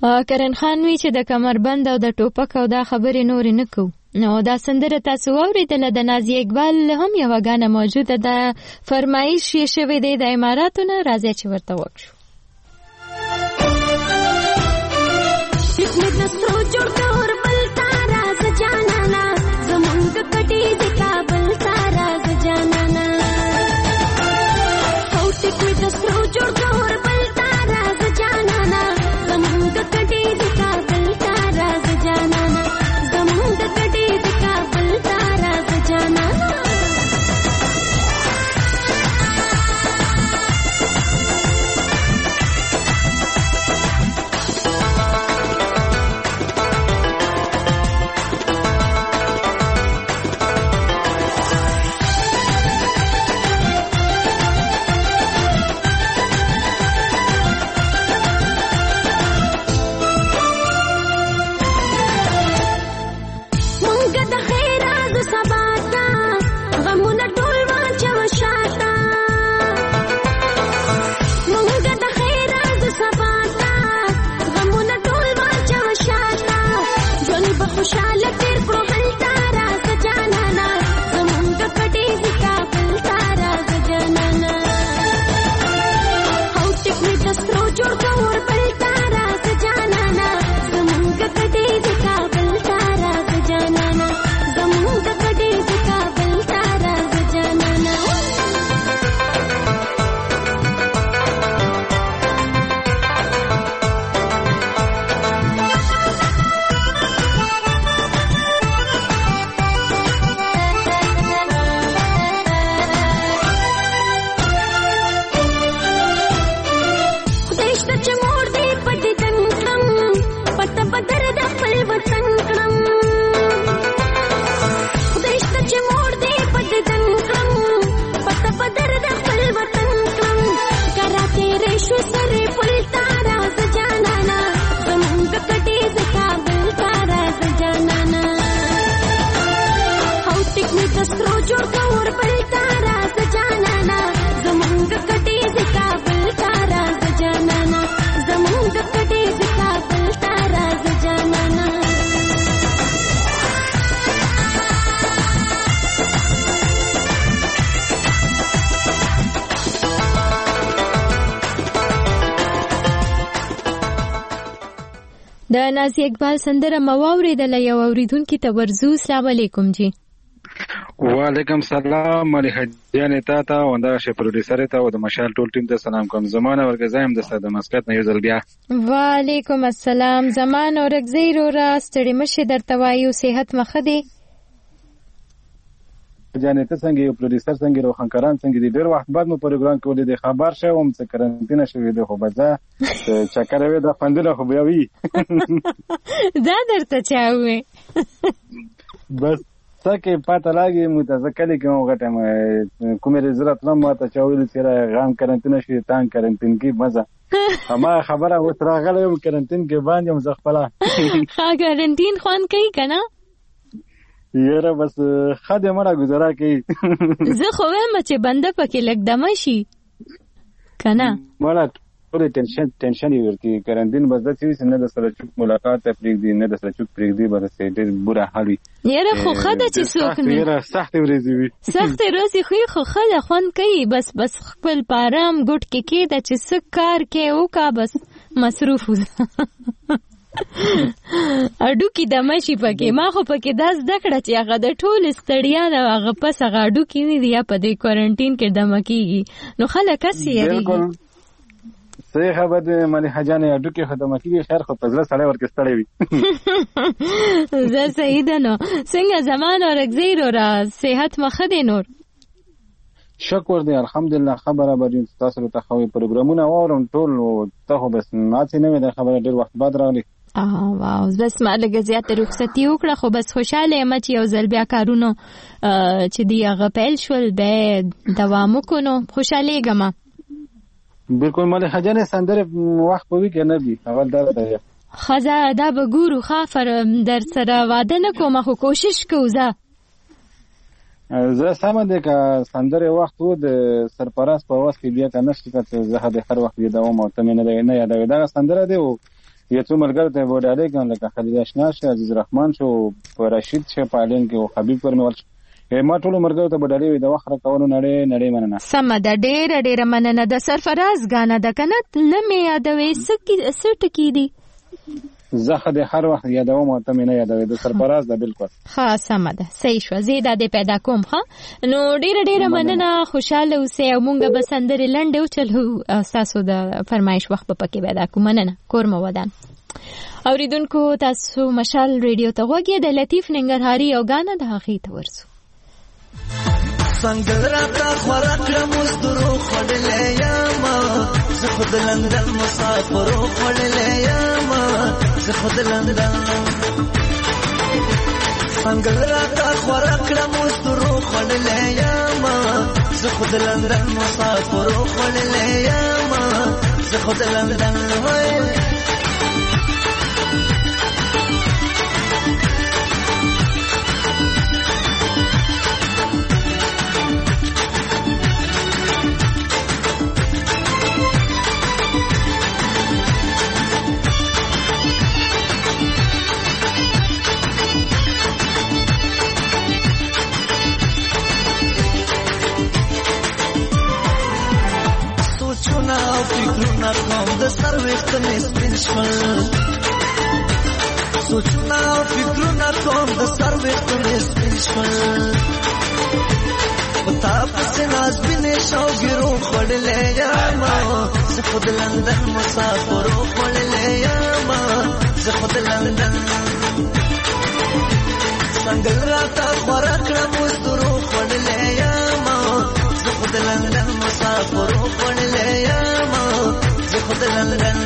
کرن خان وی چې د کمربند او د ټوپک او دا خبرې نورې نه کوو. نو دا سندره تاسو واورېدله د نازیه اقبال هم یوه ګانه موجوده ده، فرمایش یې شوی دی د اماراتو نه، راځئ چې ورته وکړو. د نازیه اقبال سندره مو واورېدله، یو اورېدونکي ته ورځو. السلام علیکم جی. وعلیکم سلام ملیحه جانې تا ته او همدغسې پروډیوسرې ته او د مشال ټول ټیم ته سلام کوم. زمان اورګزی هم درته د مسقط نه یو ځل بیا. وعلیکم السلام. زمان اورګزی وروره ستړې مه شې، درته وایو صحت مو ښه دی؟ جانې ته څنګه یو پروډیوسر څنګه روښانکاران څنګه دي؟ ډېر وخت بعد مو پروګرام کولی دی، خبر شوم چې کرنټینه شوې ده، خو به زه چکر وې دا خوندونه خو بیا وي. دا درته چا ووې؟ بس څه کې پته لګي مو ته زه کلي کې وغټم کومې رزه راتلم ما ته چا ویلي چې غام کرنټینه شوې تان کرنټین کې مزه هماغه خبره اوس راغلی یم کرنټین کې باندې یم زه خپله. ښه کرنټین خوند کوي که نه؟ یاره بس ښه دی مړه ګزاره کوي. زه خو وایم چې بنده پکې لږ دمه شي که نه؟ مړه ټولې ټینشن ټینشن یې ورکوي. کرنټین به داسې وي چې نه د سره چوک ملاقات ته پرېږدي نه د سره چوک پرېږدي، به داسې ډېر بوره حال وي. یاره خو ښه ده چې څوک نه یاره سختې ورځې وي، سختې ورځې خو خو ښه ده، خوند کوي. بس بس خپل په ارام ګوټ کې کېده چې څه کار کوې وکړه، بس مصروف وځه. اډوکي دمه شي پکې. ما خو پکې دا زده کړه چې هغه د ټولې ستړیا نه هغه پس هغه اډوکي نه دي یا په دې کوارنټین کې دمه کېږي، نو خلک هسې یېرېږي. صحیح خبر دی ملیحه جانې، اډوکي خو دمه کېږي، خیر خو په زړه سړی ورکې ستړی وي. زه صحیح ده. نو څنګه زمان اورګزی وروره صحت مو ښه دی نور؟ شکر دی الحمدلله. خبره به تاسو ته خو پروګرامونه واورم ټول، ته خو بس ناڅې نه وې دا خبره ډېر وخت بعد راغلی. واو بس ما لږه زیاته رخصتي وکړه، خو بس خوشحاله یم چې یو ځل بیا کارونه چې دی هغه پیل شول بیا دوام وکړو، نو خوشحالېږم. بلکل ملیحه جانې سندرې وخت په وي کې نه دي، اول دا ده ښځه دا به ګورو. ښه در سره واده نه کوم، خو کوشش کوو. زه زه سمه دی که سندرې وخت و د سرپرست په اواز کې بیا که نشته که زه د هر وخت یادوم او ته مې نه یادوې. دغه سندره دی او یو څو ملګرو ته وډالې کوم لکه خلیل اشنا شه عزیز رحمان شو رشید شه پالین کې او حبیب پرمول ما ټول مرګو ته وډالې وي د وخت راکولو نړۍ نړۍ مننه سم ده ډېر ډېر مننه د سرفراز غانا د کنت نه مې یادوي سکی سټکی دي زه د هر وخت یادوم او ته مې نه یادوي د سرفراز ده بالکل ها سم ده صحیح شو زیاده د پیدا کوم ها نو ډېر ډېر مننه خوشاله اوسئ او مونږ به سندرې لنډې وچلو تاسو د فرمایش وخت په پکې پیدا کوم مننه کور مو ودان اوریدونکو تاسو مشال ریډیو ته غوږی د لطیف ننګرهاري او غانا د هغې ته ورسو څنګه راته خوراکړه مزدورو خوړلې یاما زه خود لندن مسافرو خوړلې یاما زه خود لندن څنګه راته خوراکړه مزدورو خوړلې یاما زه خود لندن مسافرو خوړلې یاما زه خود لندن وای فکرونه کوم د سر وخت مې سپین شول سوچونه او فکرونه کوم د سر وخت مې سپین شول پتا پسې ناز بینې شوګیرو خوړلې یاما زه خود لندن مسافرو خوړلې یاما زه خود لندن څنګه راته خوراکړه مزدورو خوړلې یاما زه خود لندن مسافرو خوړلې یاما زه خود لندن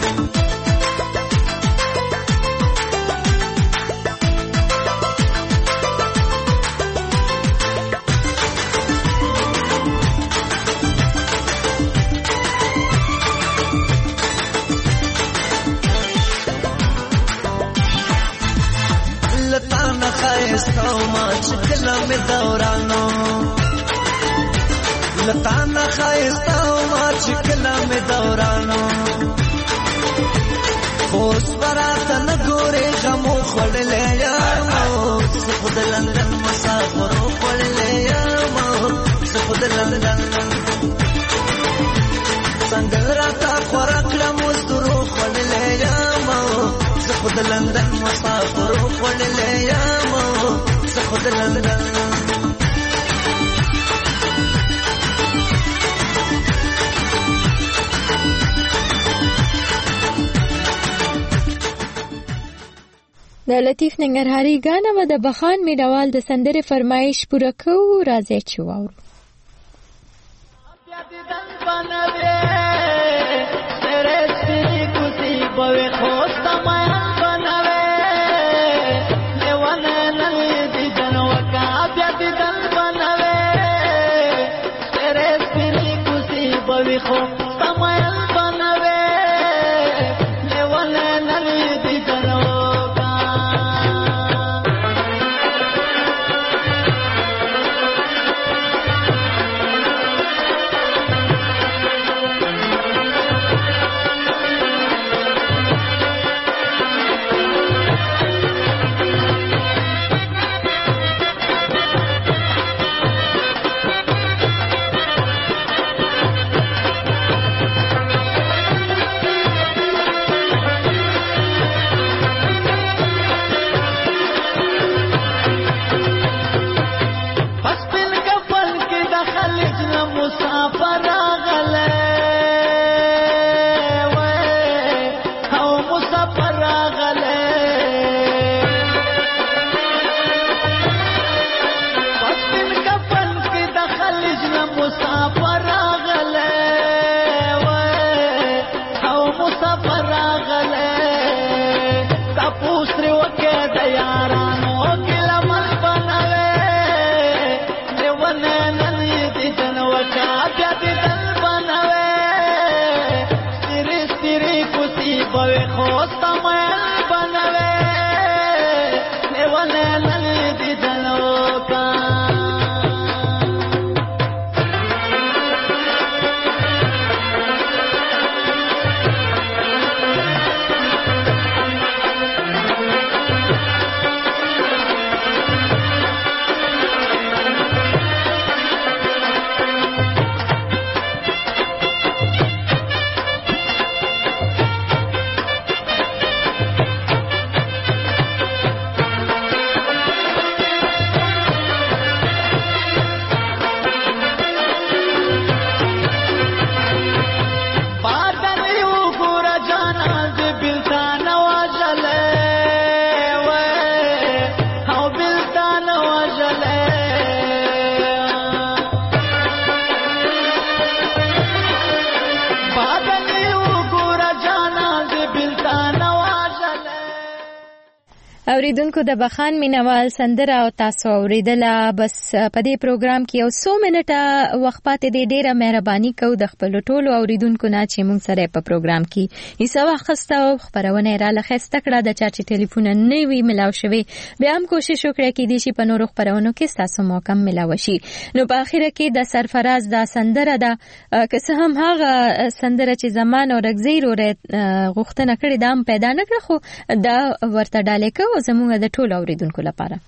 لتانا خایستا ما چې کله مې دورانو لتانا خایستا ما چې کله مې دورانو اوس براته نه ګورې غمو خوړلې یامو زه خود لندن مسافرو خوړلې یامو زه خود لندن څنګه راته خوراکړه مزدورو خوړلې یامو زه خود لندن مسافرو خوړلې یامو زه خود لندن د لطیف ننګرهاري غانا و د بخان میډوال د سندره فرمایش پوره کوو راځي چې واورو اوریدونکو د بخان مینوال سندره او تاسو اوریدله. بس په دې پروګرام کې یو څو منټه وخت پاتې دی. ډیره مهرباني کوو د خپل ټولو اوریدونکو نه چې موږ سره په پروګرام کې ایسا وخت او خبرونه را لخصته کړه. د چا چې ټلیفون نه وی ملاو شوی بیا هم کوشش وکړئ کې دي چې په نورو خبرونو کې تاسو موقع ملاو شي. نو په اخر کې د سرفراز د سندره ده که څه هم هغه سندره چې زمان او رغزیر اور غوښتنه کړې دام پیدا نه کړ خو دا ورته ډالې کو زموږ د ټولو اوریدونکو لپاره.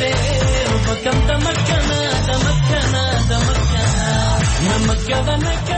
Namakkana